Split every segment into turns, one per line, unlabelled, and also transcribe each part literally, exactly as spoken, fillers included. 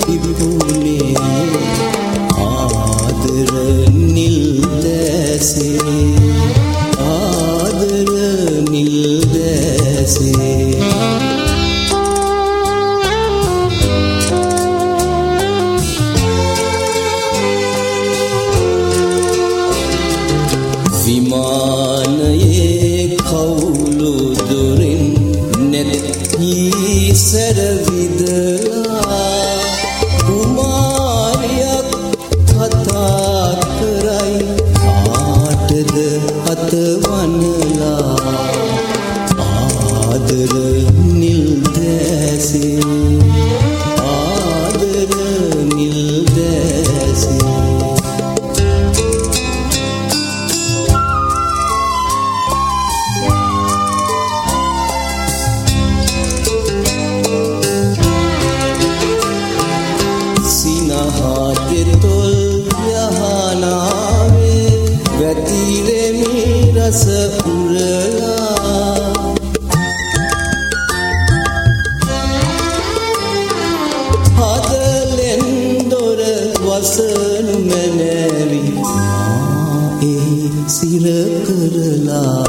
පිපුනේ ආදර නිල් දැසේ ආදර නිල් දැසේ විමානයේ කවුළු දුරින් නැති සැරවිදලා කුමාරියක් කතා කරයි ආටද අතවනලා ආදර නිල් දැසේ ආදර නිල් දැසේ තොල් යහනාවේ වැතිරෙමි රස උරලා හදලෙන් දොර වසනු මැනවි මා ඒ සිර කරලා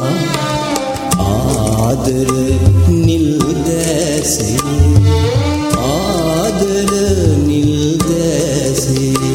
ආදර නිල් දැසේ ආදර නිල් දැසේ